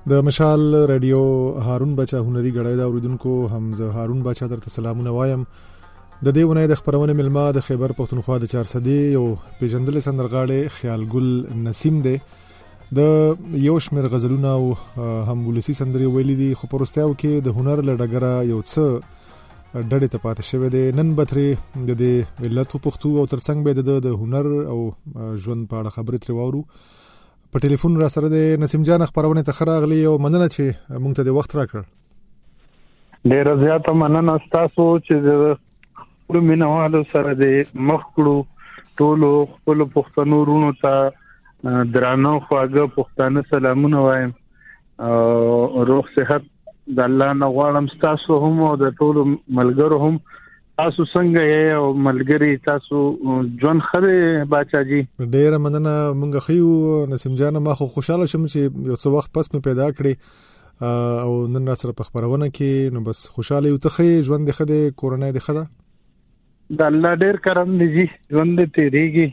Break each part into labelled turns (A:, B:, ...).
A: د مشال رادیو هارون بچا هنري غړای دا اوریدونکو حمزه هارون بچا درته سلامونه وایم. د دې ونې د خبرونه ملما د خیبر پښتونخوا د 400 یو پیژندل سندرغاړي خیالګل نسیم دی. د یو شمیر غزلونه او هم ولسی سندري ویلي دي، خو پرستیاو کې د هنر لړګره یو څه ډډې ته پاتې شوی دی. نن بتري د دې ملت پښتو او ترڅنګ به د هنر او ژوند په اړه خبرې ترې واورو. په ټلیفون را سره د نسیم جان خبرونه ته خراغلی او مننه چې مونږ ته د وخت راکړ.
B: ډیر زیاته مننه تاسو چې د خپل مینوالو سره د مخکړو ټولو خپل پښتنو رونو ته درانه خواږه پښتانه سلامونه وایم او روغ صحت د الله نه غواړم. تاسو هم او د ټولو ملګرو هم، تاسو څنګه یې او ملګری تاسو ژوند خره باچاجي؟
A: ډیر مننه. مونږ خيو نسیم جان، ما خو خوشاله شم چې یو څه وخت پس مې پیدا کړی او نن را سره په خبرونه کې نو بس خوشاله یو. ته ژوند د خده کورونه د خده
B: د الله ډیر کرم دی، ژوند تیریږي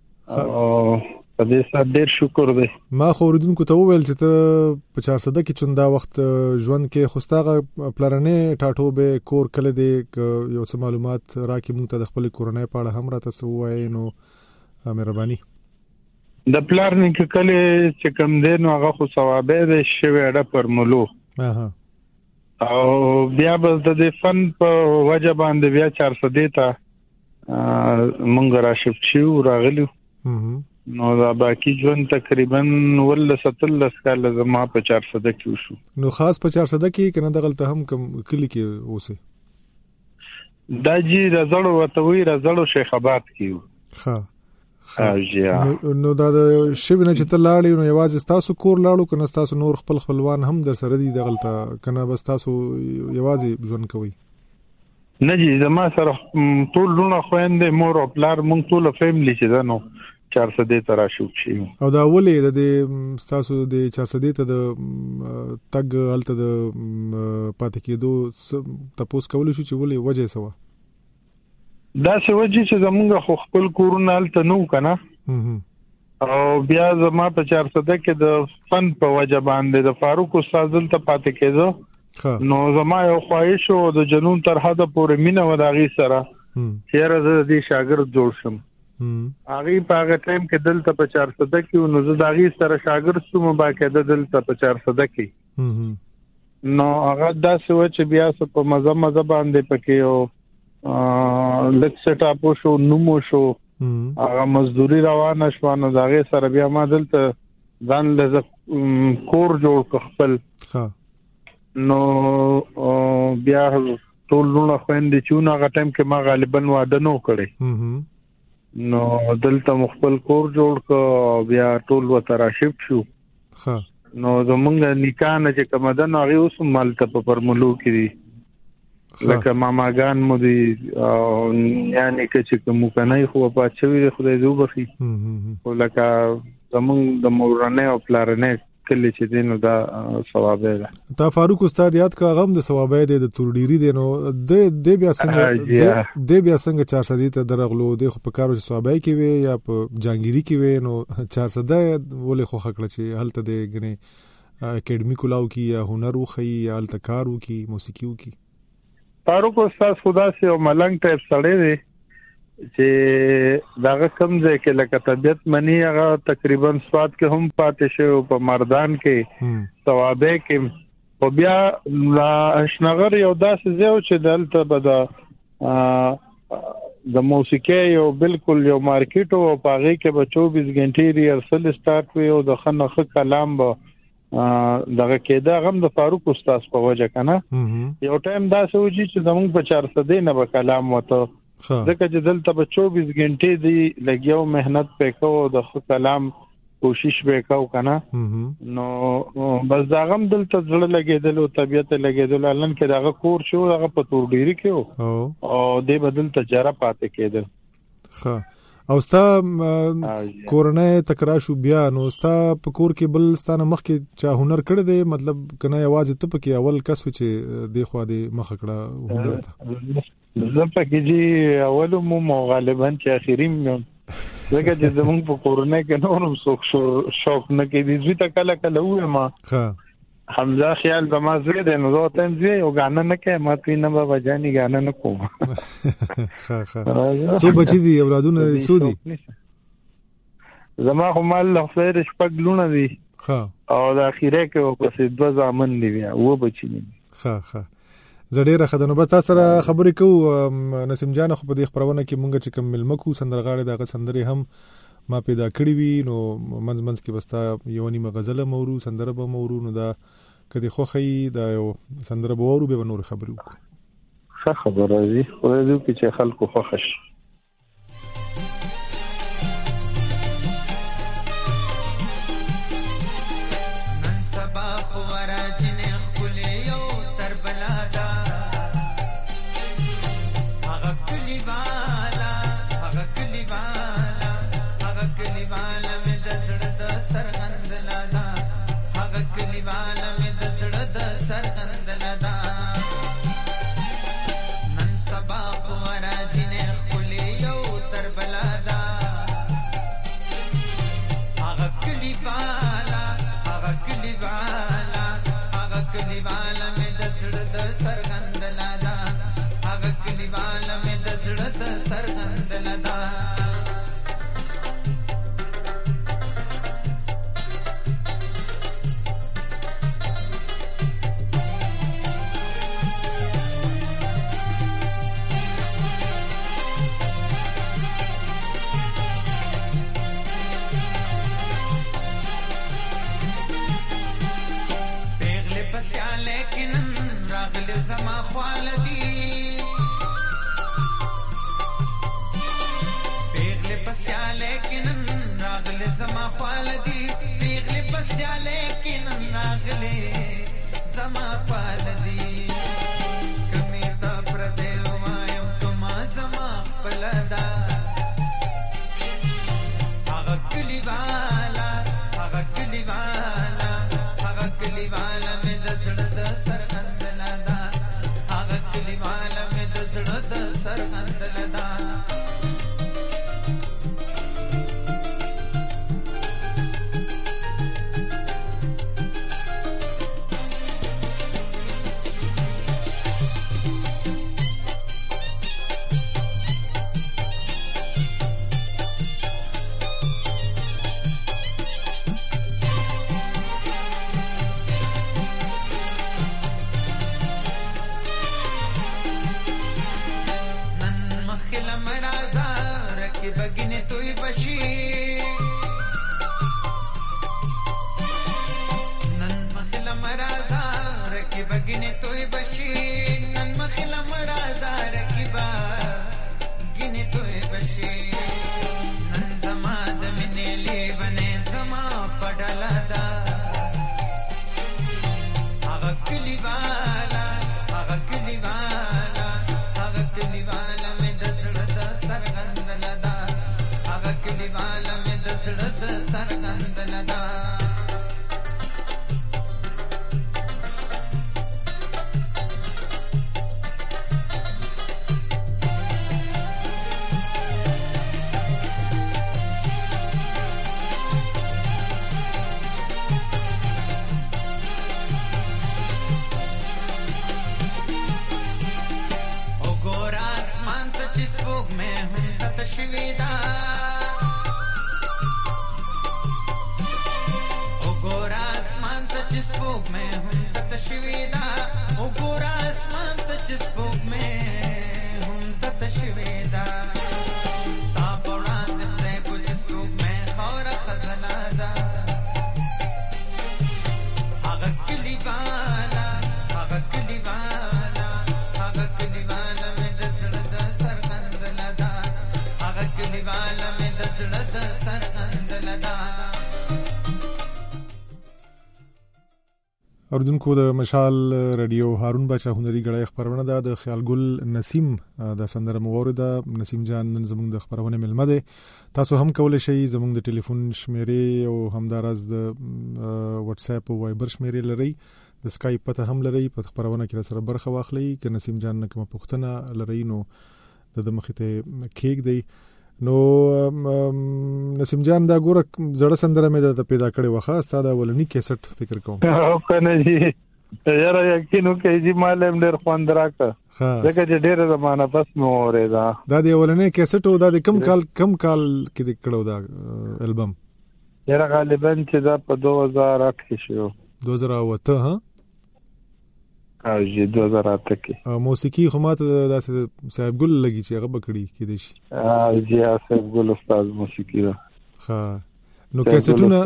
B: او په دې سره ډیر شکر دی.
A: ما خو اوریدونکو ته وویل چې ته په 400 کې چوندا وخت ژوند کې خوستاغه پلانې ټاټو به کور کله دی یو څه معلومات راکې مونږ ته د خپل کورونه په اړه هم راته سوای نو مهرباني.
B: د پلان کې کله چې کم دی نو هغه خو ثوابه دی شوی اړه پر مولو او بیا به د فن په وجه باندې بیا 400 ته مونږ را شفت شو راغلو نو دا باقی ژوند تقریبا ول 17 کال زما په 400 کې وشو.
A: نو خاص په 400 کې کنه دغلته هم کم کلی کې اوسه
B: دا جی رزړو وتوي رزړو شیخ آباد کې.
A: ها نو دا شوینه چې ته لاړې نو یوازې تاسو کور لاړو کنه تاسو نور خپل خپلوان هم در سره دي دغلته کنه بس تاسو یوازې ژوند کوي؟
B: نه جی زما سره ټول لونه خويندې مور او پلار مونږ ټول فیملی چې دا نو 400 ته راشو شي.
A: او دا ولې د تاسو د 400 ته د تګ هلته د پاتې کېدو تاسو کولای شو چې ولې وجه سوا؟
B: دا څه وجه چې زمونږ خپل کورونه هلته نو کنه او بیا زما په 400 کې د فن په وجه باندې د فاروق استاد ته پاتې کېدو نو زما یو خواهش او د جنون تر حد پورې مینه و داغي سره چیرې زه د شاګرد جوړ شم. هغه په هغه ټایم کې دلته په 400 کې نو زه داغي سره شاګرد شوم باقاعده دلته په 400 کې نو هغه داسې و چې بیا څه په مزه باندې پکې او لکه سټ اپ شو نومو شو هغه مزدوري روانه شو نو داغي سره بیا ما دلته ځان له کور جوړ خپل نو بیا ټول نو خويندې چې نو هغه ټایم کې ما غالبا واده نو کړی نو دلته مخبل کور جوړ کو بیا ټول وته را شفت شو. نو زمونږ نکاح نه چې کوم ده نو هغه اوس مالته په پرملو کې دي لکه ماماګان مو دي یعنی چې کوم کنه خو په چوي خدای دې وبخي او لکه زمونږ د مورانه او پلارنه کلی چې دینو دا ثوابه ده. تا فاروق استاد یاد کا غم د ثوابه ده د تورډيري دي نو د بیا څنګه 400 ته درغلو د خو په کارو چې ثوابه کې وي یا په جانګيري کې وي نو 400 ولې خو خکړه چې هلته د غني اکیډمي کولاو کې یا هنر وخی یا هلته کارو کې موسیقي وکي. فاروق استاد خدا سي او ملنګ ټایپ سړی دی چې داغه کم ځای کې لکه طبيعت منی هغه تقریبا سواد کې هم پاتې شو په مردان کې ثوابه کې او بیا لا اشنغر یو داسې ځای چې دلته به د موسیقي یو بالکل یو مارکیټ او پاغي کې به 24 غنټې ریهرسل سٹارټ وي او د خنخ کلام به دغه کېده غم د فاروق استاد په وجه کنه یو ټایم داسې وږي چې زموږ په 400 نه به کلام وته ځکه چې دلته په 24 غنټې دی لګیاو مهنت وکاو د کلام کوشش وکاو کنه نو بس دا غم دلته ځړ لګیدل او طبيعت لګیدل لن کې دغه کور شو هغه په تورډيري کې او د بدل تجاره پاتې کېدل.
A: او ستا کورونه تکرار شو بیا نو ستا په کور کې بل ستانه مخ کې چا هنر کړی دی مطلب کنه یوازې ته پکې اول کس و چې دی خو دی مخ کړه هنر ته؟
B: زه پکې جی اول مو غالبا چې اخریم زګه چې زمونږ په کورونه کې نورم شوق نه کې دي زوی ته کله وې ما حمزه خیال به ما زوی دی نو زه ته زوی او غانه نه کې ما ته نه بابا جاني غانه نه کوم.
A: څو بچی دي اولادونه څو دي؟
B: زما خو مال له خیر شپږ لونه دي. او د اخیره کې پسې 2 ځامن دي بیا و بچی دي.
A: زړه راخدنه بس تاسو سره خبرې کوو نسیم جان. خو په دې خبرونه کې مونږ چې کوم ملمکو سندرغاړي دغه سندري هم ما پیدا کړی وی نو منځ کې بستا یو نیمه غزله مورو سندره به مورو نو دا کدي خوخی دا یو سندره به ورو به نور خبرې وکړو.
B: ښه خبره دي خو دې چې خلکو خوښ
A: اوردونکو د مشال رادیو هارون بچا هنري غړای خبرونه ده د خیال ګل نسیم د سندره مورده نسیم جان نن زموږ د خبرونه ملمه ده. تاسو هم کولای شئ زموږ د ټلیفون شمیرې او همدارز د واتس اپ او وایبر شمیرې لري، د اسکایپ پته هم لري، په خبرونه کې سره برخه واخلئ. ک نسیم جان کوم پښتنه لري نو د مخته کېک دی. نو نسیم جان دا ګوره زړه سندره مې د پیدا کړې وخه ستاده ولني کیسټ فکر کوم
B: او کنه جی یاره یقینو کې جی مالم ډېر خوند راکړه ځکه چې ډېر زمانہ پس مو اورېدا دا
A: دی ولني کیسټ او دا کم کال کې د کړو دا البم
B: یاره غالبا چې دا په 2008 کې شو
A: 2008 ها
B: او جی 2008 کې
A: موسیقي خو ماته داسې صاحب ګل لګي چې هغه بکړي کې دي شي
B: جی صاحب ګل استاد موسیقي دا
A: ها نو کیسټونه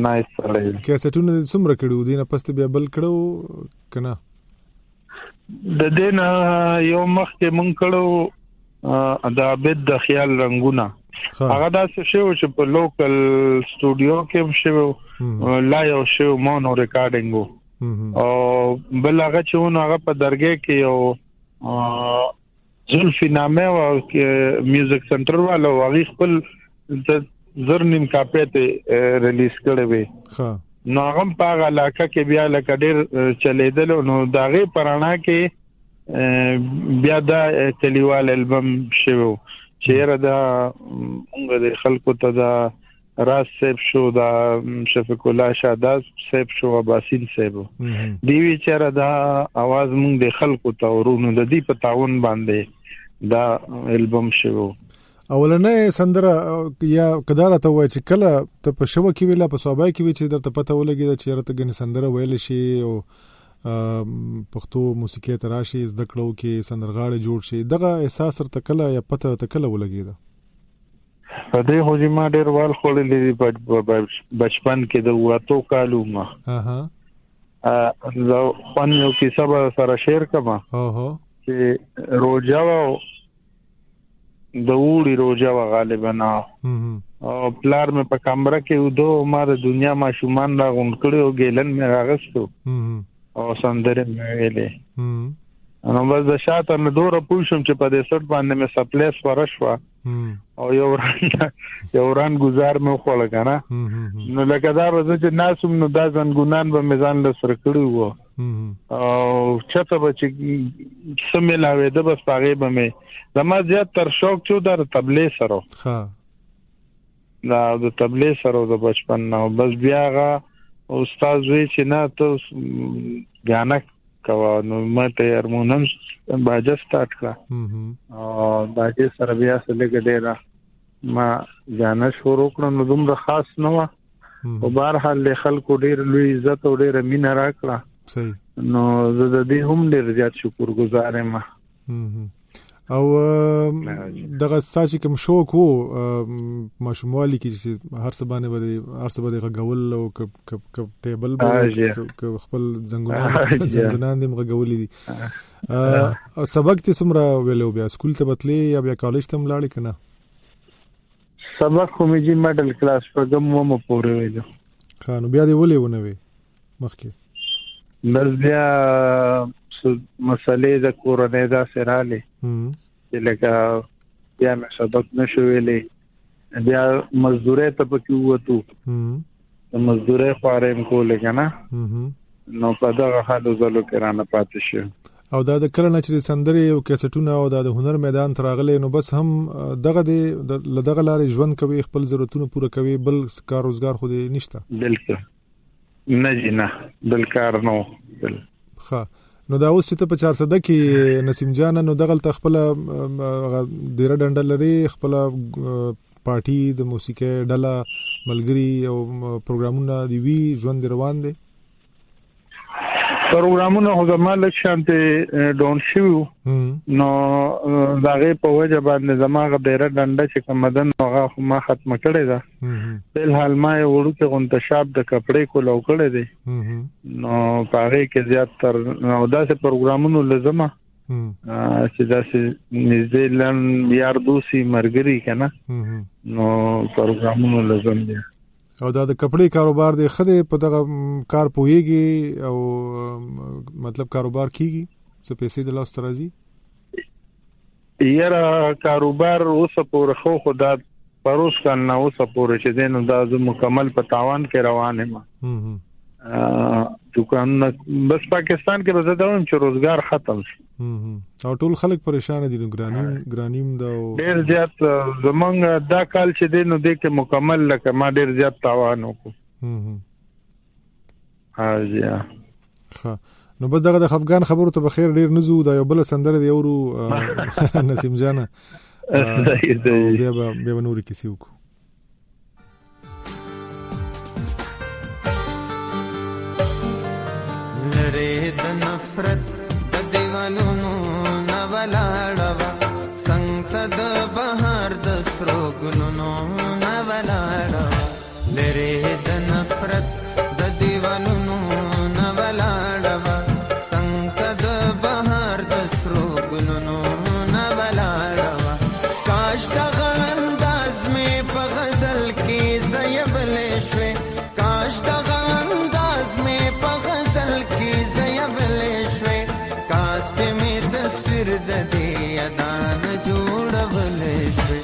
A: څومره کړو دینه پسته بیا بل کړو کنه
B: د دین یو مخ کې مونږ کړو د عبد د خیال رنگونه هغه داسې شو چې په لوکل سټوډیو کې شو لا یو شو مونو ریکارډینګو او بل هغه چې هغه په درګه کې یو زلفی نامه او میوزیک سنټر والو هغه خپل زرنیم کاپی ته ریلیز کړی وی نو هغه په علاقه کې بیا لکه ډېر چلیدل نو داغه پرانا کې بیا دا کلیوال البم شو چیرې دا موږ د خلکو ته دا راز سیب شو دا شفیق الله شاداز سیب شو عباسین سیب دیوی چیرې دا आवाज موږ د خلکو ته ورونو د دې په تعاون باندې دا البم شو
A: اولنې سندره یا کدار ته وای چې کله ته په شو کې ویلا په صوبای کې وی چې درته پته ولګی چې چیرته غن سندره ویل شي او پښتو موسیقي تراشي زده کړو کې سندرغاړي جوړ شي دغه احساس تر کله یا پته ته کله ولګی دا
B: په دې خو ما ډېر وال خولې بچپن کې د واتو کالو ما زه خپل یو کیسه سره شیر کما چې روجا د وړي روجا غالبا او پلار مې په کمره کې ودو ما د دنیا ماشومان را غون کړو ګیلن مې راغستو او سندره مې ویلې نو بس د شاته نه دوره پوښم چې په دې سټ باندې مې سپلیس ورشوا او یو ران گزار مې خو لګانا نو لکه دا ورځ چې ناسم نو دا زنګونان به میزان له سر کړو وو او چته به چې سملاوي د بس پاغه به مې زما زیات تر شوق چو در تبلیغ سره ها دا د تبلیغ سره د بچپن نو بس بیاغه استاد وی چې نه ته غانا کوا نو ماته هارمونیم باجه سٹارټ کړه او باجه سره بیا سره ګډه ما غانا شروع کړم نو دومره خاص نه و او بهر حال له خلکو ډیر لوی عزت او ډیر مینه راکړه صحیح نو زه د دې هم ډیر زیات شکر گزار یم
A: او دغه ساسي کوم شوق وو ماشوموالي کې چې هر څه باندې غول او ټیبل خپل زنګونان دې غولې دي سبق ته سمرا ویلو بیا سکول ته بتلې یا بیا کالج ته ملاړې کنه
B: سبق کومې جی میډل کلاس پرګم مو پورې ویلو
A: خانو بیا دې ولې ونه وي مخکې
B: بس بیا مسئله د کورنۍ دا سراله چې لکه بیا مې سبق نشو ویلې بیا مزدوري ته پکې وته د مزدوري خوارم کولې کنه نو په دغه حالو زلو کې رانه پاتې شو
A: او دا د کله نه چې سندري او کیسټونه او د هنر میدان تراغله نو بس هم دغه دغه لارې ژوند کوي خپل ضرورتونه پوره کوي بل کار روزګار خو دې نشته
B: بالکل نه جنا بل کار نو
A: ښه نو دا اوس چې ته په 400 کې نسیم جان نو دغه خپل ډیره ډنډل لري خپل پارټي د موسیقي ډله ملګری او پروګرامونه دی وی ژوند روان دي
B: پروګرامونه هغه مال شانته ډون شو نو داغه په وجه باندې زماغه ډیره ډنډه چې کومدن هغه ما ختم کړی دا بل حال ما وړو کې غونتشاب د کپڑے کو لو کړی دی نو پاره کې زیات تر نو داسې پروګرامونو لزمه چې داسې نیوزیلند یار دوسی مرګري کنه نو پروګرامونو لزم دي
A: او دا د کپڑے کاروبار دی خدای په دغه کار پويږي او مطلب کاروبار کیږي څه پیسې د لاس ترازی
B: یاره کاروبار اوس پورې خو خدا پروس کنه اوس پورې چې دین دا مکمل په تاوان کې روان یم دکانونه بس پاکستان کې به زه دا وایم چې روزګار ختم شي
A: او ټول خلک پریشان دي. ګرانیم دا
B: ډېر زیات زمونږ دا کال چې دی نو دی کې مکمل لکه ما ډېر زیات تاوان وکړو.
A: ها نو بس دغه د افغان خبرو ته بخیر ډیر نزو دا یو بل سندره دی اورو نسیم جانا بیا نور کیسې وکړو.
C: لره د نفرت د دیوالونو نه ولاړوا څنګه د بهار د سرو ګلونو نه ولاړوا لره د نفرت د دیوالونو نه ولاړوا څنګه د بهار د سرو ګلونو نه ولاړوا کاش د انداز می په غزل کې زیبلې شوي کاش د انداز می په غزل کې زیبلې شوي کاش چې می تصویر د دې ادان جوړولې شوي.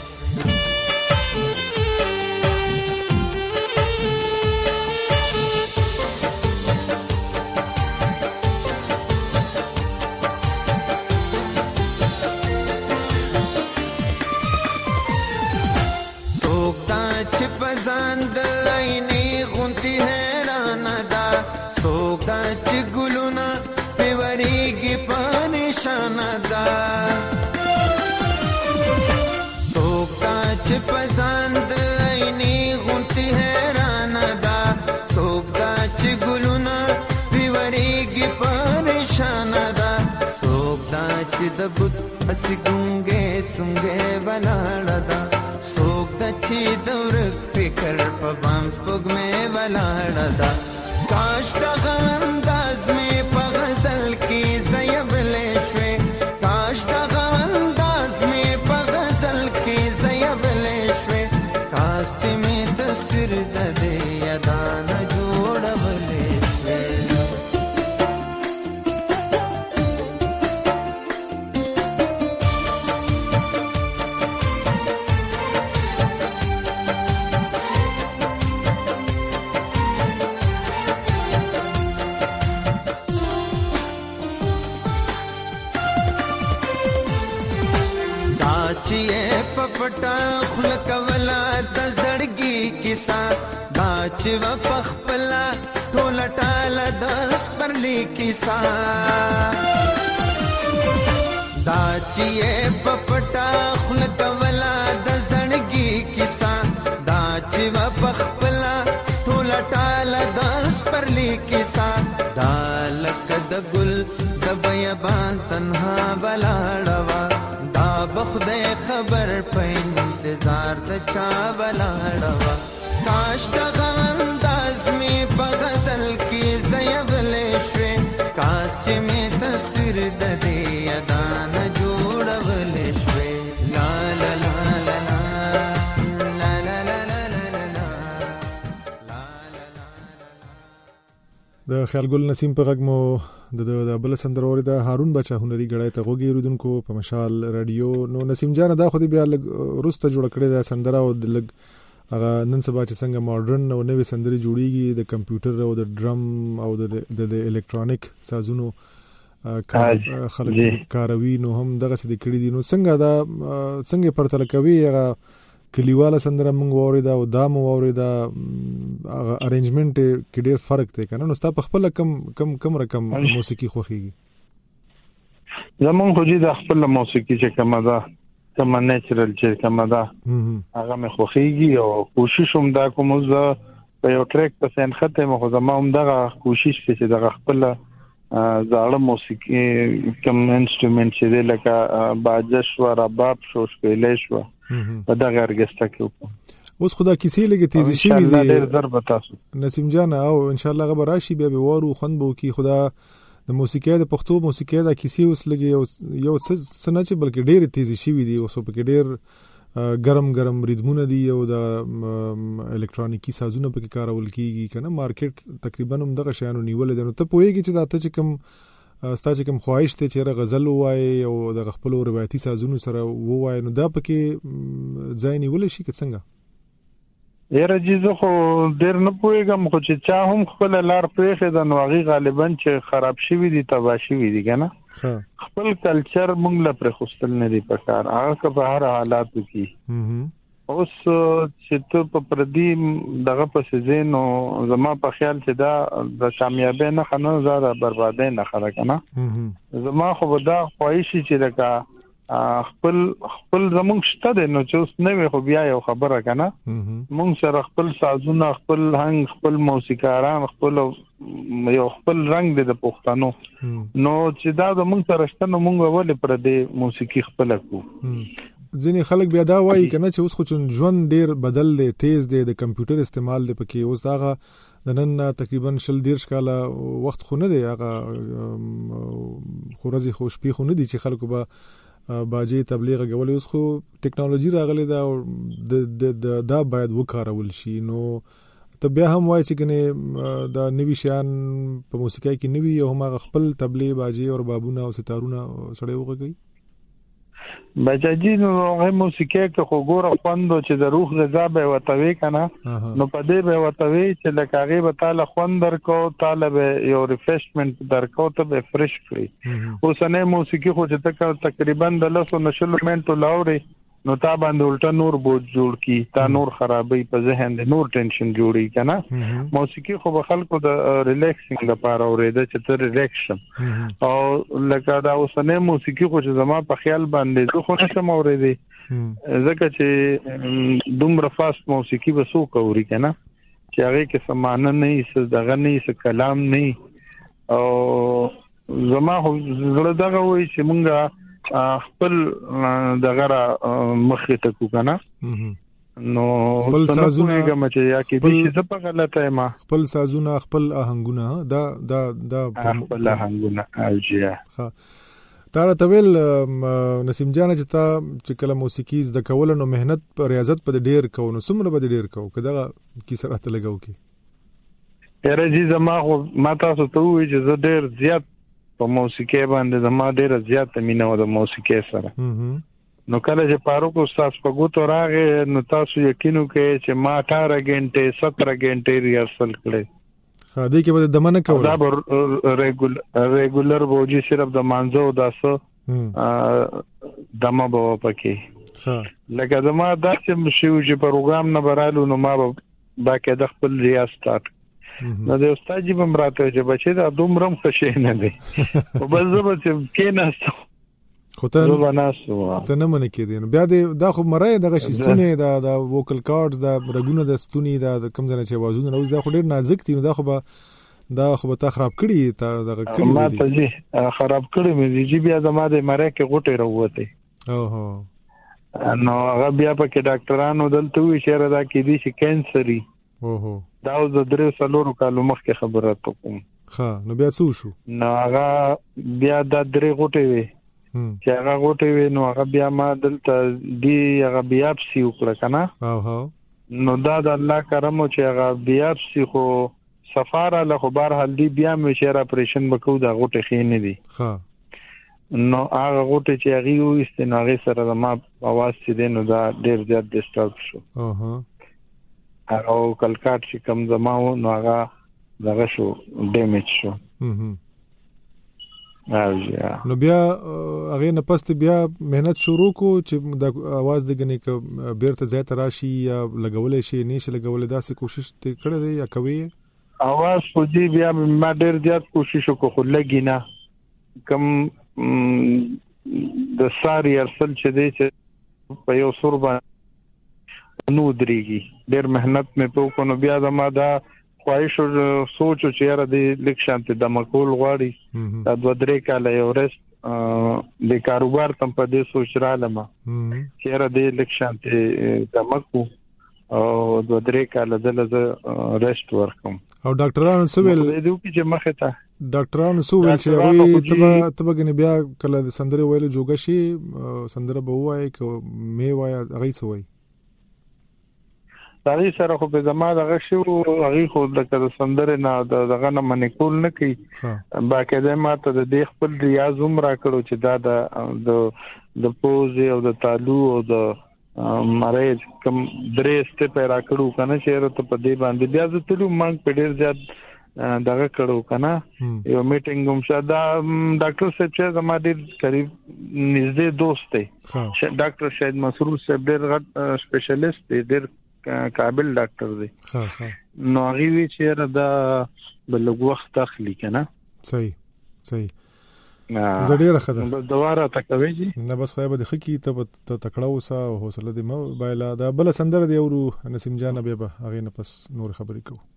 C: د بوت اسی ګونګې سونګې ولاړه دا سوک د چې د ورک فکر په بام سپوږمۍ ولاړه دا کاش د انداز مې په غزل کې زیبلې شوي کاش د انداز مې په غزل کې زیبلې شوي کاش چې مې تصویر د دې ادان جوړولې شوي. پپټا خلق ولا د زړګي کیسا دا چې و پخپلا ټول ټاله د سپرلی کیسا دا چې پپټا خلق ولا د زړګي کیسا دا چې و پخپلا ټول ټاله د سپرلی کیسا دا لکه د ګل د بیابان تنها ولاړوا دا بخدای خبر په انتظار د چا ولاړوا کاش د انداز می په غزل کې زیبلې شوي کاش چې می تصویر د دې ادان جوړولې شوي. لا لا لا لا لا لا لا
A: د خیالګل نسیم په غږ مو د بل سندره اوري د هارون بچا هنري غړای ته غوږی رودونکو په مشال رادیو. نو نسیم جان دا خو دې بیا لګ روسته جوړ کړی دا سندره او د لګ هغه نن سبا چې څنګه ماډرن او نوې سندري جوړیږي د کمپیوټر او د ډرم او د الکترونیک سازونو خلک کاروي نو هم دغه څه د کړی دي. نو څنګه پرتل کوي هغه کلیواله سندره موږ ووري دا او دا مو ووري دا ارینجمنت کې ډیر فرق دی کنه. نو ستا په خپل کم رقم موسیقي خوخيږي؟
B: زمون خو دې د خپل موسیقي چې کومه ده کومه نیچرل چې کومه ده هغه مې خوخيږي او کوشش هم دا کوم زه په یو ټریک په سن خته مخ زما هم دغه کوشش چې دغه خپل زاړه موسیقي کوم انسټرومنت چې دی لکه باجه شو رباب شو شپېلې شو په دغه ارګسټا کې وکړو.
A: اوس خدا کیسې لګي تیزی شي دي نسیم جان او ان شاء الله غبر راشي بیا به وارو خوند بو کی خدا د موسیقي د پښتو موسیقي د کیسې اوس لګي یو سنه چې بلکې ډېر تیزی شي دي اوس په کې ډېر ګرم ریتمونه دي او د الکترونیکی سازونه په کې کارول کیږي کنه. مارکیټ تقریبا هم دغه شانو نیول دي. نو ته پوهیږي چې دا ته چې کوم ستاسو کوم خواهش ته چې غزل وای او د خپل روایتي سازونو سره وای نو دا پکې ځای نیول شي که څنګه؟
B: یره جزو خو ډیر نه پوهیږم خو چې چا هم خپل لار پرېخه د نوغي غالبا چې خراب شوی دي تباہ شوی دي کنه خپل کلچر مونږ له پر خوستل نه دي پکار هغه په هر حالاتو کې اوس چې ته په پردي دغه پسې زینو زما په خیال چې دا د کامیابی نه خنه زړه بربادي نه خره کنه زما خو دا خوایشي چې لکه خپل زمونږ شته دی نو چې اوس نوې خو بیا یو خبره کنه مونږ سره خپل سازونه خپل هنګ خپل موسیقاران خپل یو خپل رنگ دی د پښتنو نو چې دا زمونږ سره شته نو مونږ ولې پر دې موسیقي خپل کو
A: ځینې خلک بیا دا وایي کنه چې اوس خو ژوند ډیر بدل دی تیز دی د کمپیوټر استعمال دی پکې اوس هغه د نن تقریبا 40 کاله وخت خو نه دی هغه خورزي خو شپې خو نه دي چې خلکو به باجی تبلیغ غوړي اوس خو ټیکنالوژي راغلي دا او دا باید وکارول شي نو ته بیا هم وایي چې کنه دا نوی شیان په موسیقۍ کې نوی او هم خپل تبلیغ باجی او بابونه او ستارونه سړی وغږی
B: بچاجي نو هغه موسیقي کې خو ګوره خوندو چې د روح غذا به وتوي کنه نو په دې به وتوي چې لکه به تعالی خوند درکو طالب یو ریفریشمنت درکو ته به فرش کړی اوسنه موسیقي خو چې تقریبا د لاسو نشل منټو لاوري نو تا باندې الټا نور بوج جوړ کی تا نور خرابې په ذهن د نور ټینشن جوړی کنه موسیقي خو به خلکو د ریلیکسینګ لپاره اورېده چې ته ریلیکشن او لکه دا اوسنه موسیقي خو چې زما په خیال باندې زه خو نشم اورېدې ځکه چې دومره فاست موسیقي وسو کوي کنه چې هغه کې سمانه نه هي دغه نه هي کلام نه او زما خو زړه دغه وای چې مونږه خپل دغه مخې ته کو کنه نو
A: خپل سازونه
B: کوم چې یا کې دې څه په غلطه ما
A: خپل سازونه خپل آهنګونه دا
B: خپل آهنګونه اوجیا
A: ها تاره طویل نسیم جان چې کله موسیقي زده کول نو مهنت پر ریاضت په ډیر کو نو څومره به ډیر کو کدا کی سره ته لګاو کی
B: هر جی زما ما تاسو ته وی چې زه ډیر زیات په موسیقي باندې زما ډیره زیاته مینه و د موسیقي سره نو کله چې فاروق استاد په ګوتو راغې نو تاسو یقینو کې چې ما 18 غنټه 17 غنټه ریهرسل کړې
A: خاطی کې به دمنه کول
B: دا ریګولر بوجي صرف د مانزو داسو دمه به پکې لکه زما داسې مشو چې پروګرام نه برالو نو ما باکه د خپل ریاض سٹارټ نو د استاد جی بم راته چې بچی دا دومره خوشې نه دي او بس زه به کې نه
A: خو ته نه منې کېدې بیا دا خو مرای دغه شستونه دا ووکل کارډز دا رګونه د ستونی دا کم ځنه چې وازونه نو دا خو ډیر نازک دي دا خو به تا خراب کړي تا دغه کړي
B: ما ته جی خراب کړي مې جی بیا زما د مرای کې غوټه راوته اوه نو هغه بیا په کې ډاکټرانو دلته وی شهره دا کې دي چې کینسري
A: اوه
B: دا د 3 کالو مخکې خبره ته کوم
A: ها نو بیا څه شو
B: نو هغه بیا د 3 غوټه وی چې هغه غوټه وی نو هغه بیا ما دلته دی هغه بیاپسي وکړه کنه
A: اوه
B: نو دا د الله کرم چې هغه بیاپسي خو سفاره له خبر حل دی بیا مې شهر اپریشن وکړو دا غوټه خې نه دی
A: ها
B: نو هغه غوټه چې هغه یو استناغه سره ما اواز چې دینو دا ډیر زیات ډیسټرب شو
A: اوه
B: او کلکات چې کم زماو نو هغه دغه شو ډیمیج شو
A: نو بیا هغه نه پست بیا مهنت شروع کو چې د आवाज دګنې ک بیرته زیات راشي یا لګولې شي نشه لګولې داسې کوشش ته کړې دی یا کوي
B: आवाज خو دې بیا ما ډیر زیات کوشش وکړ خو لګی نه کم د ساری ارسل چې دی چې په یو سوربا نو درېږي ډېر مهنت مې په کو نو بیا زما دا خواهش او سوچ چې یاره د لیکشن ته د مقول غواړي دا 2-3 کاله یو رست د کاروبار تم په دې سوچ را لمه چې یاره د لیکشن ته د مکو او 2-3 کاله دلته رست ورکم
A: او ډاکټرانو سویل
B: دې چې مخه ته
A: ډاکټرانو سویل چې تبه غني بیا کله د سندره ویلو جوګه شي سندره به وایي ک می وایي هغه سوي
B: تاریخ سره خو په زما دغه شو هغه خو د سندره نه دغه نه منکول نه کی باقاعده ماته د دې خپل ریاض هم را کړو چې دا د پوز او د تالو او د مریض کم درې سټپ راکړو کنه چې ته په دې باندې بیا زه ټول مانګ په ډیر زیات دغه کړو کنه یو میټینګ هم شاده ډاکټر صاحب چې زما ډیر قریب نږدې دوست دی ډاکټر شاهد مسرور صاحب ډیر غټ سپیشلیست دی ډیر قابل ډاکټر دی نو هغه وی چې دا بلګ وخت اخلي کنه
A: صحیح زړه راخده
B: دواره تکوي جی
A: نه بس خو به د خکی ته تکړه وسه او حوصله دې مو بایلا دا بل سندر دی ورو نسیم جان به هغه نه پس نور خبرې کو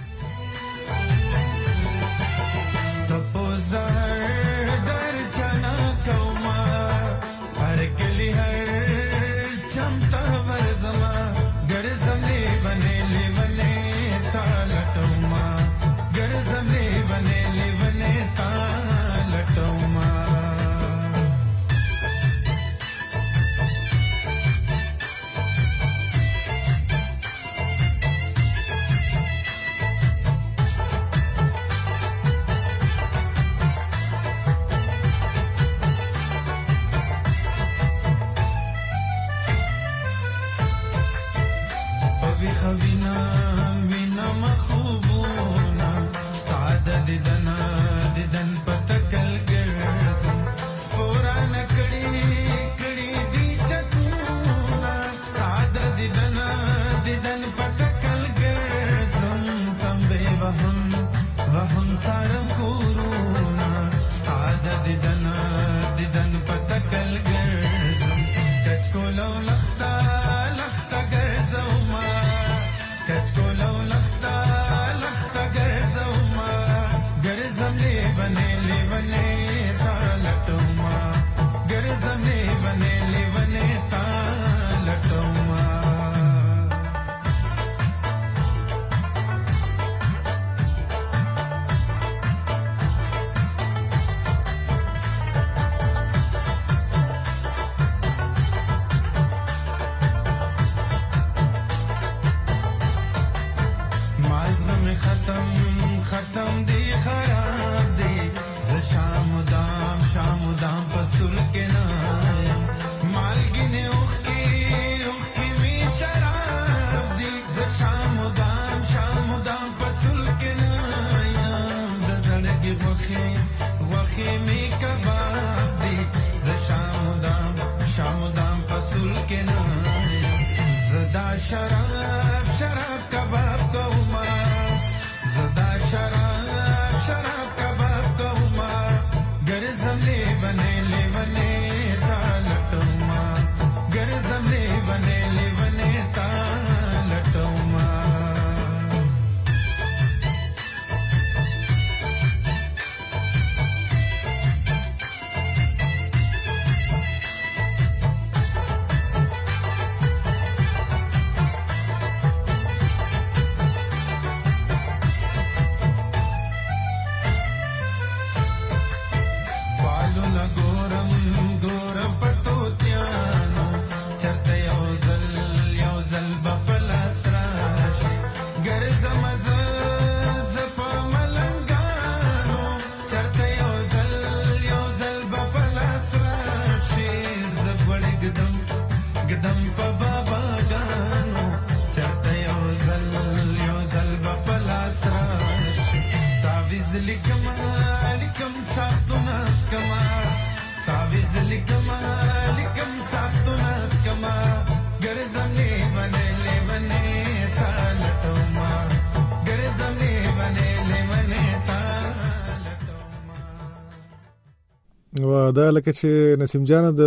A: دا لکه چې نسیم جان د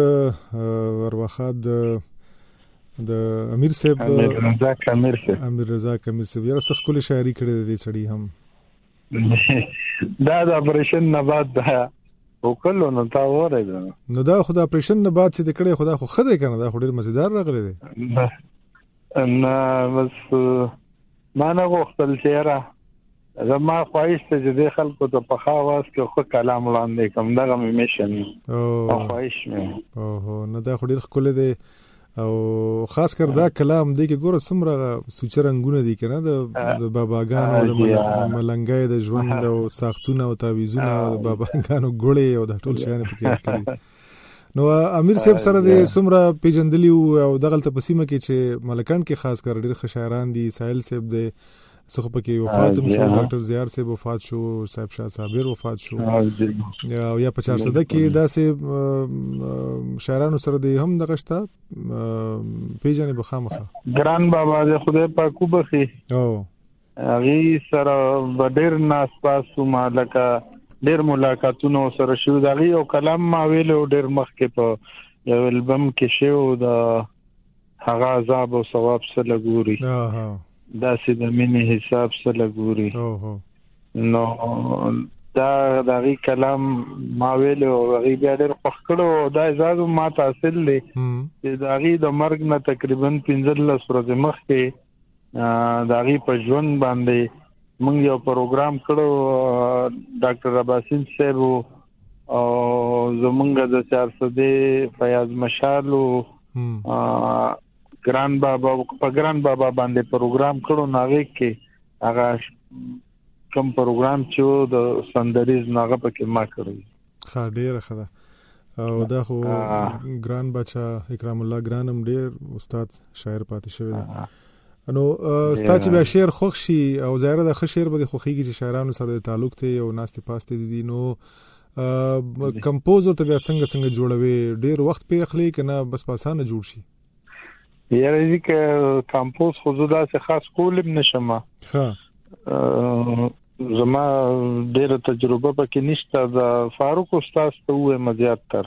A: ورواخات د امیر صاحب
B: امیر رضا کمیر صاحب یاره سخت کلی شاعري کړې دي سړی هم دا د اپریشن نه بعد دا وکړو نو تا وره
A: نو دا خو د اپریشن نه بعد چې د کړې خدا خو خدای کنه دا خو ډیر مزیدار راغلی دی
B: نه بس ما نه غوښتل چې یاره زما خواهش ته چې د خلکو ته په خواص کې خو کلام وړاندې کوم دغه میشن او خواهش مې
A: نه دا خو ډیر ښکلی دی او خاص کر دا کلام دی کې ګوره څومره سوچ رنگونه دي کنه د باباګانو د ملنګۍ د ژوند او ساختونه او تعویذونه او د باباګانو ګړې او د ټول شیان پکې کړي نو امیر صاحب سره د سمره پیجندلی او دغه تپسیمه کې چې ملکان کې خاص کر ډېر خشایران دي. ساحل صاحب د څخه پکې وفات شو، ډاکټر زیار صاحب وفات شو، صاحب شاه صابر وفات شو، یا په 400 کې داسې شاعرانو سره د هم دغه شته پیژنې بخامخه
B: ګران بابا د خدای پاک وبخي
A: او
B: هغه سره ډېر ناس پاسو مالکه ډېر ملاقاتونه سره شو. دغه یو کلام ما ویلو ډېر مخکې په یو البم کې شو د هغه عذاب او ثواب سره ګوري دا سې د مینې حساب سره ګوري. نو دا دغه کلام ما ویلو هغه بیا ډېر پخکړو دا اجازه ما تحصیل لې چې دغه د مرګ نه تقریبا 15 ورځې مخکې دغه په ژوند باندې موږ یو پروګرام کړو ډاکټر عباسین صاحب او زمونږ د 400 فیاض مشالو ګران بابا باندې پروګرام کړو ناغه کې هغه کوم پروګرام چې د سندریز ناغه پکې ما کړی
A: ښه ډیره ښه او دا خو ګران بچا اکرام الله ګرانم ډیر استاد شاعر پاتې شوی دی. نو ستا چې بیا شعر خوښ شي او ظاهره د ښه شعر به خوښیږي چې شاعرانو سره تعلق ته او ناستې پاستې دي نو کمپوزر ته بیا څنګه جوړوي ډیر وخت په اخلي کنه بس پاسانه جوړ شي؟
B: یاره دې کې کمپوز خو زدا سه خاص کولم نشم زما ډیره تجربه پکې نشته. د فاروق استاد ته وې مزيات تر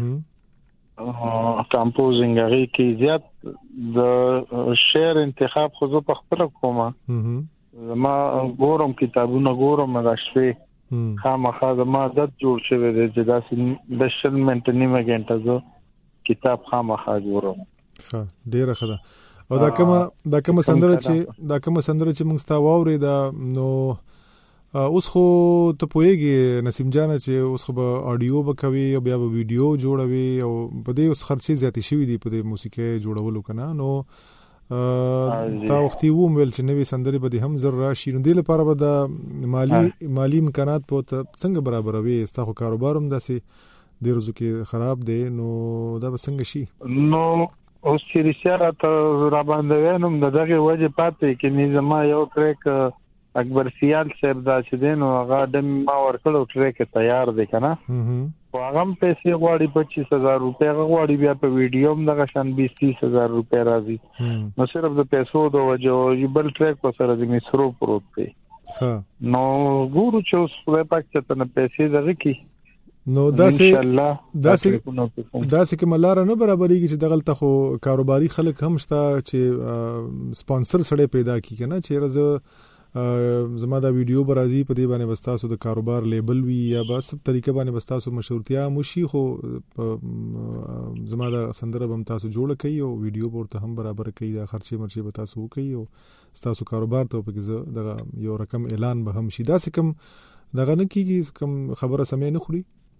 B: کمپوزینګ هغه کې زیات د شعر انتخاب خو زه په خپل کومه زما ګورم کتابونه ګورم راښوي خامخا زما عادت جوړ شوی دی چې دا د شل منټ نیمه غنټه زه کتاب خامخا ګورم.
A: ښه ډیره ښه ده. او دا کوم سندره چې موږ ستا واوري دا نو اوس خو ته پوهیږي نسیم جان چې اوس خو به اډیو به کوي او بیا به ویډیو جوړوي او په دې اوس خرچې زیاتې شوي دي په دې موسیقي جوړولو کنه. نو تا وختي وویل چې نوې سندرې به هم زر راشي نو دې لپاره به د مالی امکانات په څنګه برابروي؟ ستا خو کاروبار هم داسې د روزو کې خراب دی نو دا به څنګه شي؟
B: نو اوس چې رساله ته را باندې وینم دغه وجه پاتې کې نظام یو ټریک اکبر سیال صاحب دا چې دین او هغه د ما ورکړو ټریک تیار دی کنه او هغه پیسې غواړي 25000 روپیا غواړي بیا په ویډیو هم دغه شان 20000 روپیا راځي نو صرف د پیسو د وجه یو بل ټریک په سره د مصرو پروت دی. نو ګورو چې اوس په پاک ته نه پیسې دغه کی
A: نو داسې کوم لار نه برابرېږي چې دغلته خو کاروباري خلک هم شته چې سپانسر سره پیدا کی کنه چې راځه زما دا ویډیو برازي په دې باندې وستاسو د کاروبار لیبل وی یا بس طریقه باندې وستاسو مشهورتیا موشي خو زما دا سندره بم تاسو جوړ کړئ او ویډیو ورته هم برابر کړئ دا خرچې مرچې به تاسو وکړئ او تاسو کاروبار ته پکې دغه یو رقم اعلان به هم شي. داسې کوم دغه نه کیږي کوم خبره سمې نه خوري؟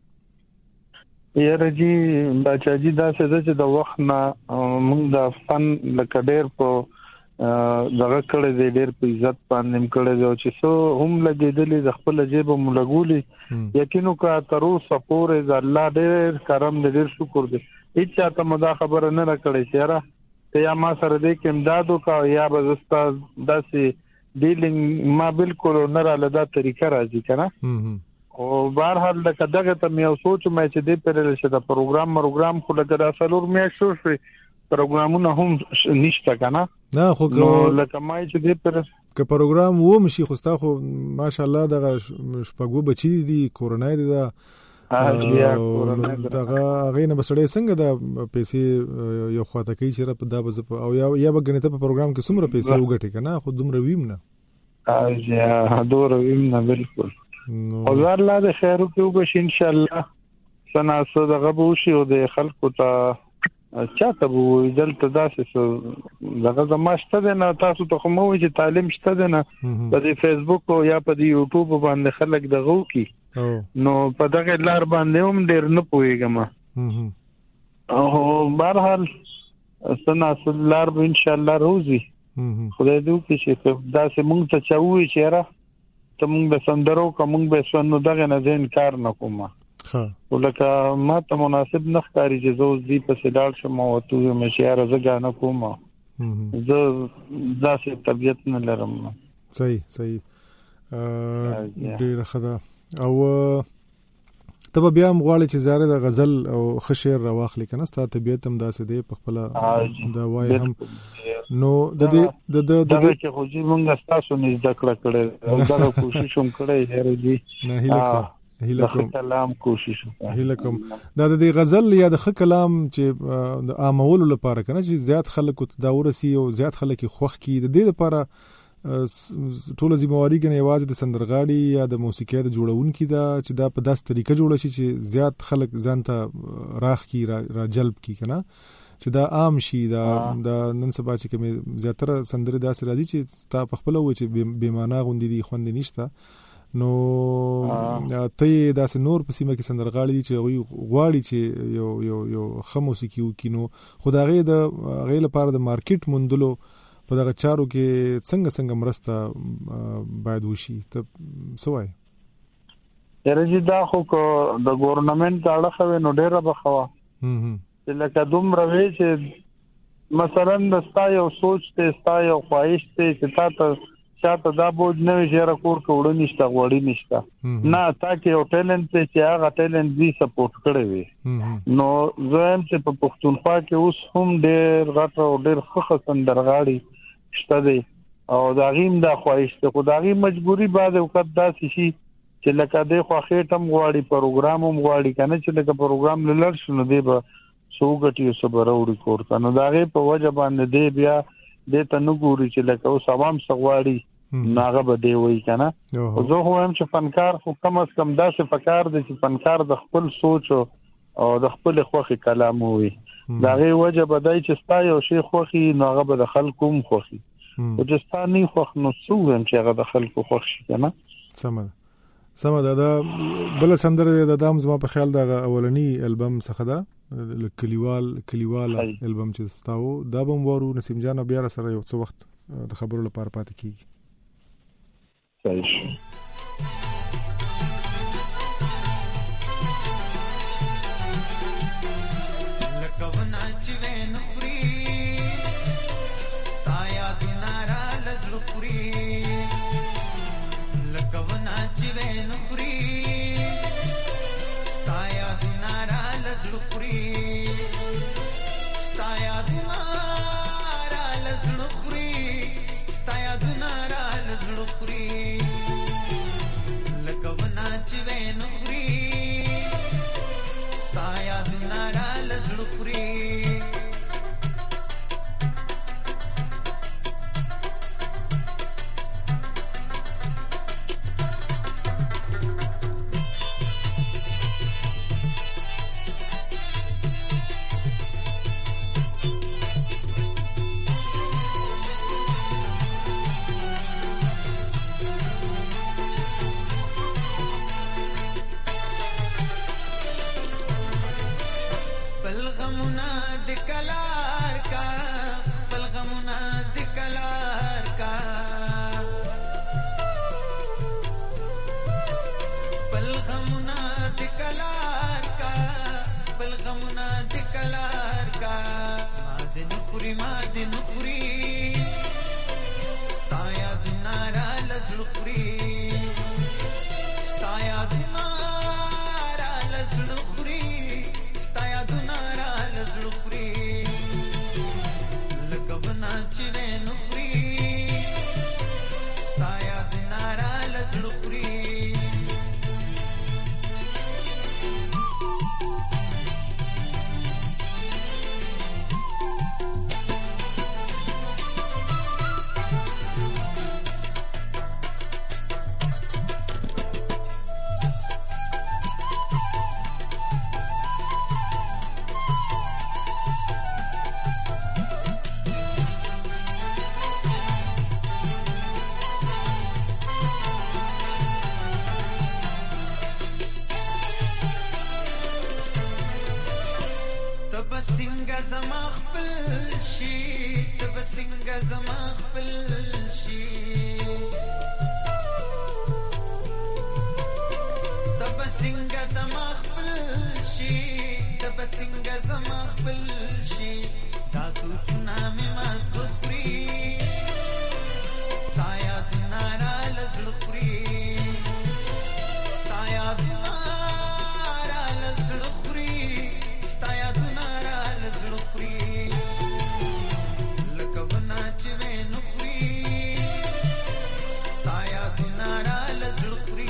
B: یاره جی بچا جی دا څه چې د وخت نه موږ د فن لکه ډېر په دغه کړه دې ډېر په عزت باندې کړه دی چې سو هم لګېدلې د خپل جیب مولګولې یقینو کا تر اوسه پورې ز الله ډېر کرم دې شکر دې هیڅ ته مدا خبر نه راکړې چیرې ته یا ما سره دې کې امدادو کا یا بزستا داسې ډیلینګ ما بالکل نه را لدا طریقه راځي کنه او بهرحال دغه ته مې سوچ مې چې دې پرې شه دا پروګرام خو لګا سالور مې شو پروګرامونه هم نشته کنه
A: نه خو
B: لکه ما چې دې پر
A: که پروګرام و مشي خو ستا خو ماشاءالله دغه شپږو بچی دي کورونای دي دا دغه غینه بسړې څنګه دا پیسې یو خواته کوي چې په دا بز او یا بغنیته په پروګرام کې څومره پیسې وګټي کنه خو دومره ویم نه
B: یا دومره ویم نه بالکل او زار الله د خیر او وبش ان شاء الله سناسو دغه بوشي او د خلکو ته چاته بو دلته داسې دغه زماشته نه تاسو ته کوم وی چې تعلیم شته نه په فیسبوک او یا په یوټیوب باندې خلک دغه کی نو په دغه لار باندې هم ډیر نه پويګم او بهرحال سناسو لار به ان شاء الله روزي خدای دې چې داسې مونږ ته چاوي چې را ته مونږ به سندرو کوم به سنو دغه نه ځین کار نه کوم ولکه ما ته مناسب نه ښکاري چې زه دې په سیدال شم او ته مې شهر زګانه کوم زه ځاسې طبيعت نه لرم.
A: صحیح ډیر خدا. او ته بیا هم غواړي چې زاره د غزل او خشیر راواخلې کنه ستا طبيعت هم داسې دی په خپل دا وای هم نو د دې
B: چې خو چې مونږ تاسو نه ذکر کړل او دا کوشش هم کړی دی
A: نه هیله
B: کلام کوشش
A: دا د غزل یا د خ کلام چې د عامولو لپاره کنه چې زیات خلک دا ورسي او زیات خلک خوخ کی د دې لپاره ټول ذمہواری کنه یوازې د سندرغاړي یا د موسیقي د جوړونکو دا چې دا په داس طریقه جوړ شي چې زیات خلک ځانته راخ کی را جلب کی کنه چې دا عام شي دا نن سبا چې کوم زیاتره سندره داس راځي چې تا په خپل و چې بے معنا غوندې دي خوند نشته نو ته داس نور په سیمه کې سندرغاړي چې غواړي چې یو خموسیقي وکینو خدای د غیر لپاره د مارکیټ مندلو په دغه چارو کې څنګه مرسته باید وشي ته سوای
B: درجه دا خو د ګورنمنت اړه خو نو ډیره بخوا چې لکه دومره وی چې مثلا د ستا یو سوچ ته ستا یو خواهش ته چې تاسو چاته دا بوج نه وي چې راکور کوړ نشته غوړی نشته نه تاکي یو ټیلنټ چې هغه ټیلنټ دې سپورټ کړي وي نو زم چې په پښتونخوا کې اوس هم ډېر غټ او ډېر ښه سندرغاړي شته دي او دا غیم دا خواهش ته خدای مجبوری بعد وخت داسې شي چې لکه د خوخېټم غواړي پروګرام هم غواړي کنه چې لکه پروګرام لړ شنو دی به سوګټي صبر او ریکورډ کنه دا غي په وجه باندې دی بیا د تنګوري چې لکه اوس عوام سغواړي ناغه به دی وای کنه زه هم چې فنکار خو کم از کم داسې فکر دي چې فنکار د خپل سوچ او د خپل خوخي کلام وي دا غي وجه بدای چې ستا یو شی خوخي ناغه به د خلکو خوخي او چې ستا نه خوخ نو سوم چې هغه د خلکو خوخ شي کنه
A: سم دا بل سندره د دام زما په خیال دا اولنی البم څخه دا کلیوال البم چې ستاو دا بم ورو نسیم جان بیا سره یو څه وخت د خبرو لپاره پاتې کیږي
B: صحیح
C: تب سنگ زما خپل شي د بسنګ زما خپل شي دا سوچنا مې مزخري ستایا دنارا لزخري ستایا دنارا لزخري ستایا دنارا لزخري لکه ونا چې وینو خري ستایا دنارا لزخري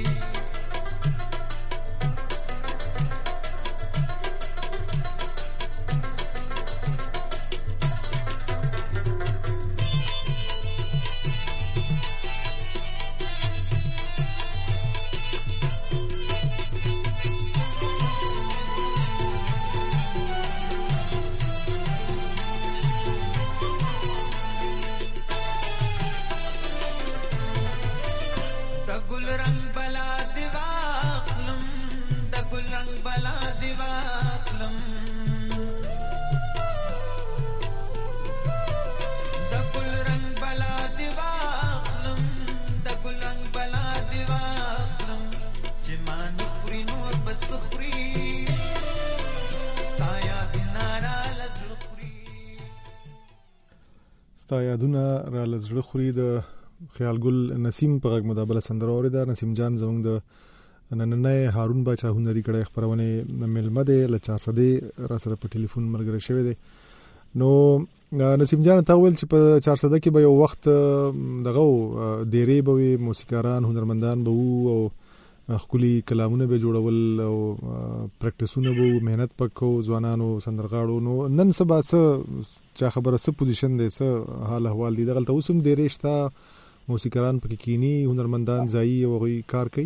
A: ستا یادونه را لزړه خوري د خیال ګل نسیم په غږ مدابله سندره اوریده. نسیم جان زموږ د نننۍ هارون باچا هنري کړه خبرونه ملمه ده ل 400 را سره په ټلیفون مرګره شوی دی. نو نسیم جان ته ویل چې په 400 کې به یو وخت دغه ډېرې به موسیقاران هنرمندان به وو او خولي کلامونه به جوړول او پریکټیسونه به مهنت پکو ځوانانو سندرغاړو. نو نن سبا څه چا خبره څه پوزیشن دی څه حال احوال دی دغلته اوسم ډېرې شته موسیقاران پکې کینی هنرمندان ځای او غوي کار کوي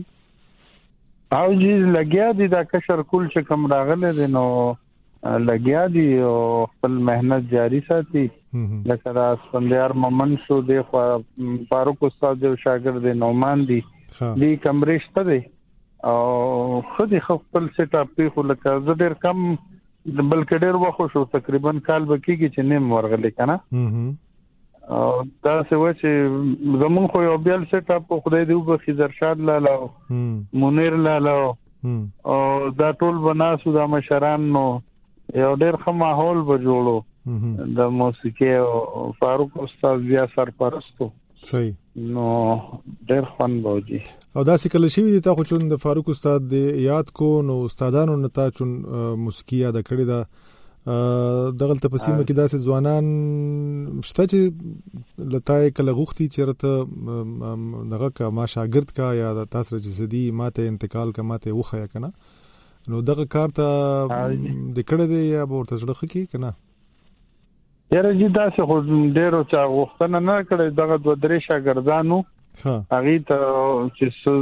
B: او جی لګیا دي دا کشر کول چې کوم راغله دي نو لګیا دي او خپل مهنت جاری ساتي. لکه دا اسفندیار مومن شو دی فاروق استاد او شاګرد نومان دي دی کمرشته دي او خدي خپل سیټ اپ خو لکه زډر کم بلکې ډېر وخت شو تقریبا کال بکیږي چې نیم ورغلی کنه او دا څه و چې زمون خو یو بیل سیټ اپ خدای دې وبخي زرشاد لاله منیر لاله او دا ټول بناسو د مشران نو یو ډېر ښه ماحول به جوړو د موسیقي او فاروق استاد بیا سرپرستو
A: صحیح
B: نو ډېر خوان بوجي
A: او دا څه کله شوی دی تا خو چون د فاروق استاد د یاد کو نو استادانو نتا چون موسیقي یاد کړی دا دغلته په سیمه کې داسې ځوانان شته چې لته کله غوښتي چیرته دغه کا ما شاګرد کا یا تاسو چې زدي ماته انتقال کا ماته وخیا کنه نو دغه کار ته د کړه دی یا ورته ځړخ کی کنه
B: یاره جی داسې خو ډېرو چا غوښتنه نه کړې دغه دوه درې شاګردانو هغه ته چې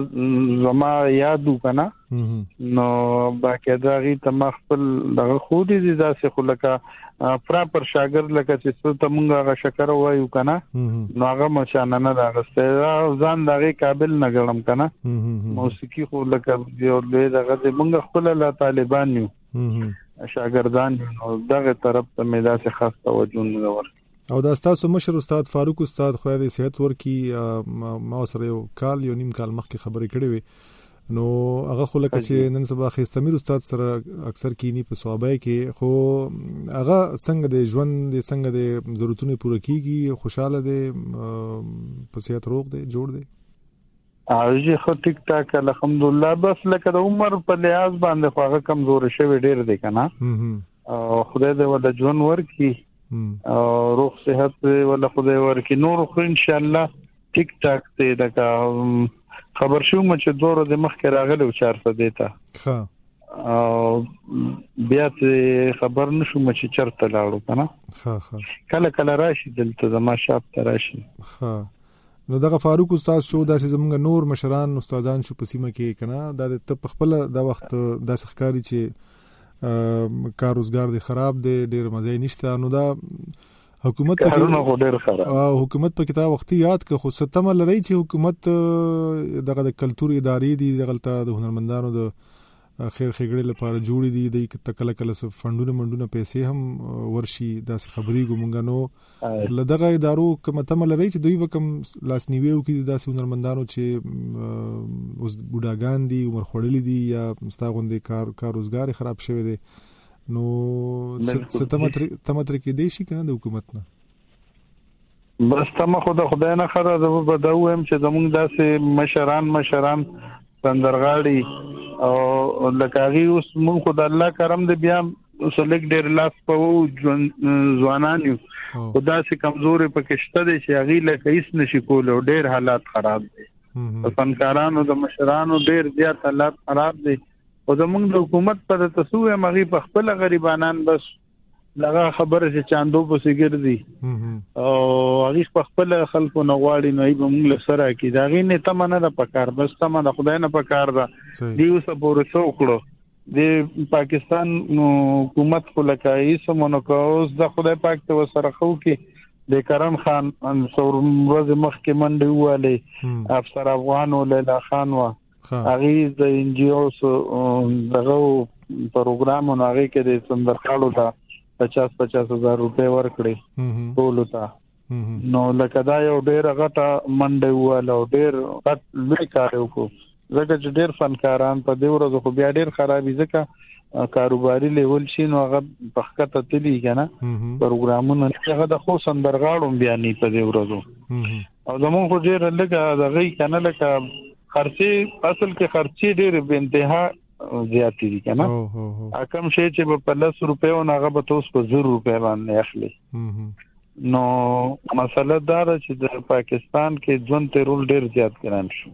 B: زما یادو کنه نو باقاعده هغه ته مخبل دغه خو دې داسې خو لکه پراپر شاګرد لکه چې ته مونږه هغه شکر وایو کنه نو هغه مشانه نه راغسته ځان دغه قابل نه ګڼم کنه موسیقي خو لکه یو دغه مونږ خپل لا طالبان یو شاګردان نو دغه طرف ته مې داسې خاص توجه نه ور
A: او دا تاسو مشر استاد فاروق استاد خو دې صحت ورکی ما سره یو کال یو نیم کال مخکې خبرې کړې وي نو هغه خو لکه چې نن سبا خستمیر استاد سره اکثر کینی په صوابای کې خو هغه څنګه د ژوند د څنګه د ضرورتونو پوره کیږي خوشاله دي په صحت روغ دي جوړ دي
B: اوجه خو ټیک ټاک الحمدلله بس لکه د عمر په لحاظ باندې خو هغه کمزور شوی ډیر دی کنه او خدای دې ول ژوند ورکی او روغ صحت ول خدای ورکی نور خو ان شاء الله ټیک ټاک دی دا خبر شو چې دوره د مخ کې راغلی 400 دیتا
A: ها
B: او بیا ته خبر نشو چې چرته لاړو کنه
A: ها
B: کله کله راشي دلته زما شاپ ته راشي
A: ها نو دغه فاروق استاد شو داسې زمونږ نور مشران استادان شو په سیمه کې کنه دا د خپل د وخت داسې ښکاری چې کار روزګار دی خراب دی ډیر مزه نشته نو دا حکومت
B: کارونه ډیر خراب
A: او حکومت په کتاب وختي یاد که خو ستمه لري چې حکومت دغه د کلتور ادارې دي دغلته د هنرمندانو د خیر خېګړې لپاره جوړې دي د تکله کله فندونه منډونه پیسې هم ورشي داسې خبرې ګمونګ نو لدغه ادارو کوم تمل لري چې دوی به کوم لاسنیوي وکړي داسې هنرمندانو چې اوس بوډاګان دي عمر خوړلي دي یا مستغوندې کار روزګار خراب شوی دی نو ستمتر کې دی شي کنه د حکومت نه
B: بس تم خدای نه خره زه به دا وایم چې زمونږ داسې مشران سندرغاړي او لکه اوس مونږ خدای الله کرم دې بیا سلیک ډېر لاس په ځوانان یو خدای سي کمزوري پکشته دي چې هغه لکه هیڅ نشي کولای ډېر حالات خراب دي فنکارانو د مشرانو ډېر زیات حالات خراب دي او زمونږ د حکومت پر تسوې مغي په خپل غریبانان بس لغه خبره چې چاندو په سګردي او هغه په خپل خلکو نغواړي نو ای به موږ سره کی دا غي نه تمنه د پکار بس تمنه خدای نه پکار دا دیو سپور څوکړو د پاکستان حکومت خو لکای سمونو کوز د خدای پاک ته وسره خو کی د کرم خان انصور روز مخکې منډي واله افسر افغان ولیلا خان وا هغه د ان جی اوس دغه پروګرام هغه کې د سندرخاړو ته 50,000 روپے ورکړي ټول ته نو لکه دا یو ډېر غټه منډه واله ډېر غټ لوی کار وکړو ځکه چې ډېر فنکاران په دې ورځو خو بیا ډېر خرابې ځکه کاروباري لیول شي نو هغه پخکته تلی کنه پروګرامونه هغه د خو سندرغاړو بیا نه په دې ورځو او زموږ خو ډېر لګه دغه کنه لکه خرچي اصل کې خرچي ډېر به انتها زیات دي کنه اکم شي چې په 10 روپے او هغه به توس په 0 روپے باندې اخلي نو مسله دا ده چې د پاکستان کې ژوند ته رول ډیر زیات ګران شو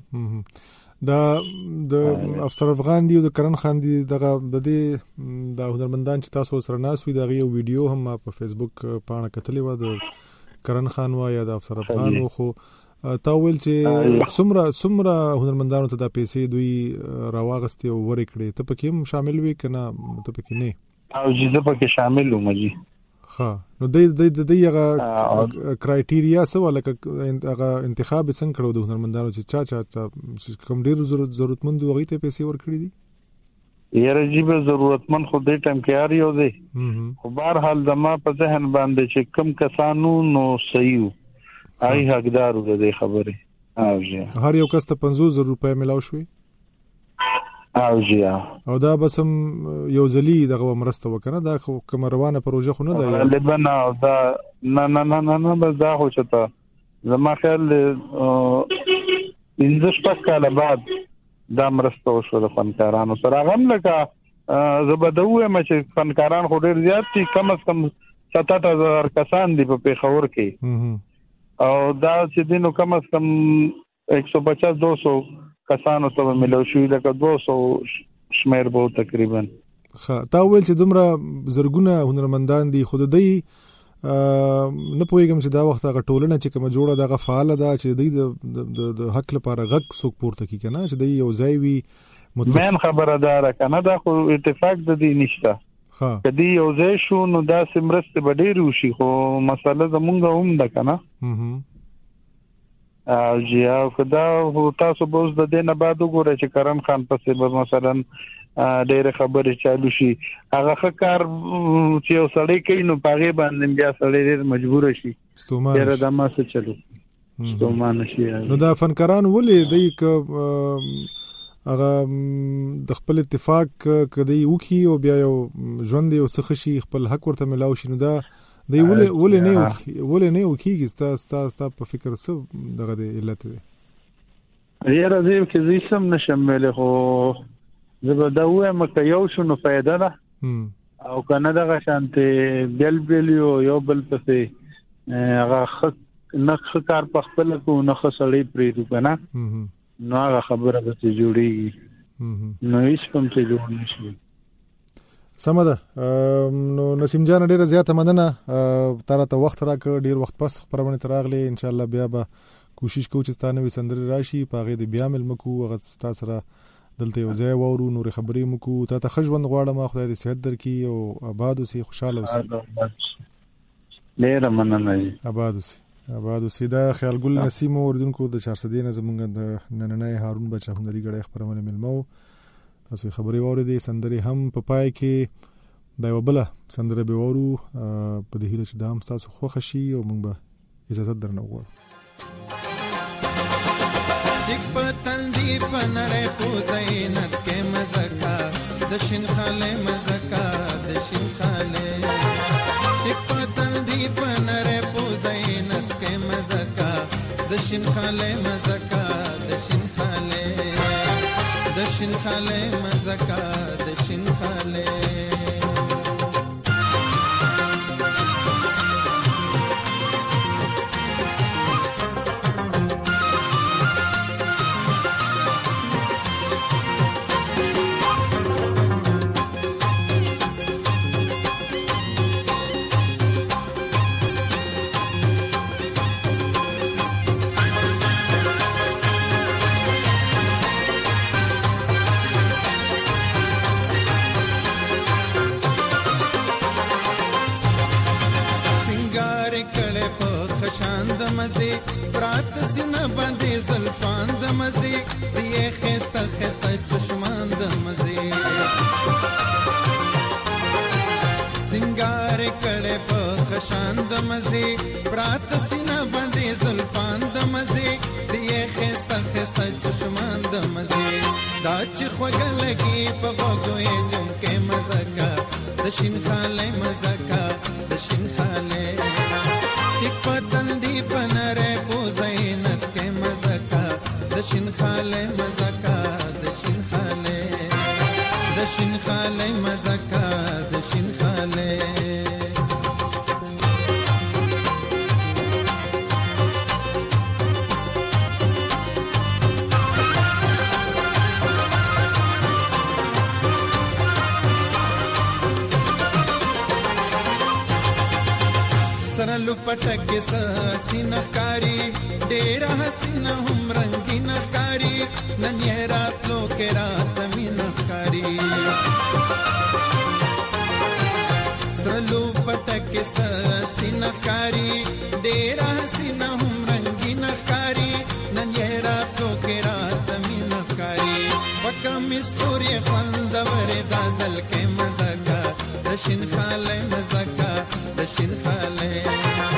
A: د افسر افغان دی او د کرن خان دی دغه د هنرمندان چې تاسو سره ناس وي دغه یو ویډیو هم په فیسبوک پاڼه کتلې و د کرن خان و یا د افسر افغان خو تا ویل چې څومره هنرمندانو ته د پیسې دوی راواغستي او ورې کړې ته پکې هم شامل وي کنه ته پکې نه
B: او چې پکې شامل وم جی
A: ها نو د هغه کرایټیریا څه ولکه هغه انتخاب څنګه کړو د هنرمندانو چې کوم ډیر ضرورتمند وغه ته پیسې ورکړي دي
B: یاره جی به ضرورتمند خو دې ټیم کې اړ یو دی خو بهر حال زما په ذهن باندې چې کم کسانو نو صحیح آی حقدار و دې خبره او جی
A: هر یو کس ته 50,000 روپے ملاو شوي
B: او جی
A: او دا بس هم یو ځلی دغه مرسته وکنه دا کوم روانه پروژه خو نه ده
B: لبنان او دا نه بس دا خو چته زما خیال انځ کاله بعد دا مرسته وشو د فنکارانو سره غم لکه زبدوه چې فنکاران خو ډیر زیات دي کم از کم 7,000 کسان دي په پیښور کې او دا چې دینو کم از کم 150-200 کسانو ته ملو شوی لکه 200 شمیر به تقریبا
A: تا ویل چې دومره زرګونه هنرمندان دي خود دی نه پوهیږم چې دا وخت هغه ټولنه چې کوم جوړه دغه فعال ده چې دی د حق لپاره غږ څوک پورته کی کنه چې دی یو ځای وي
B: متفق خبره ده کنه دا خو اتفاق د دې نشته کدی یو ځای شو نو دا سمرسته بډیر وشي خو مسله زمونږ هم ده کنه او جی او کدا تاسو به اوس د دې نه بعد وګورئ چې کرم خان پسې به مثلا ډېر خبرې چالو شي هغه کار چې یو سړی کوي نو پاغه باندې بیا سړی ډېر مجبور شي ډېر د ما څه چلو ستومان شي
A: نو دا فنکاران ولې د هغه د خپل اتفاق کدی وکي او بیا یو ژوند یو څه شي خپل حق ورته ملاو شي نو دا دی ولې نه وکيږي ستا په فکر څه دغه د علت دی
B: یاره زه کې زه سم نشم مله خو زبدوه مکه یو شنو فائدہ ده او کنه دغه شانته بل یو بل پسې هغه نخ کار په خپل کو نخ سړی پریدو کنه نو هغه خبره به جوړیږي نو هیڅ کوم څه جوړ نشي
A: سمده نو نسیم جان ډیره زیاته مننه تر ته وخت راکړ ډیر وخت پس خبرونه تراغلي ان شاء الله بیا به کوشش کوو چې ستانه وسندري راشي پاغه د بیا مل مکو هغه تاسو سره دلته یو ځای وورو نور خبرې مکو ته خجوند غواړم خدای دې صحت درکړي او آباد اوسې خوشاله اوسې
B: ډیره مننه
A: آباد اوسې دا خیالګل نسیم اوردونکو د 400 نه زمونږ د نننې هارون بچا هنري غړي خبرونه ملمو تاسو خبرې واورېدې. سندرې هم په پای کې دا یو بله سندره به واورو په دې هیله چې دا هم ستاسو خوښه شي او موږ به اجازه درنه وغواړو.
C: یک پتن دی پنره پوزینت کې مزکا د شین خاله مزکا د شین خاله یک پتن دی پنره پوزینت کې مزکا د شین خاله مزکا د شین خاله د شین خاله مزکا د شین خاله برات سینه باندې زلفان د مزه دی خسته خسته چشمان د مزه سنگار کړه په خشان د مزه برات سینه باندې زلفان د مزه دی خسته خسته چشمان د مزه دا چې خوګل لګي په غوګوي جم کې مزکا د شین خاله مزکا د شین خاله یک پتن دی پنره پوزینت کې مزکا د شین خاله مزکا د شین خاله د شین خاله مزکا د شین خاله سرلو پټک سینه کاری ډیر حسینه هم رنگینه کاری نن یې راتلو کې رات مینه کاری سرلو پټک سینه کاری ډیر حسینه هم رنگینه کاری نن یې راتلو کې رات مینه کاری پکا مستوري خوند وردا زل کې مزکا د شین خاله مزکا د شین خاله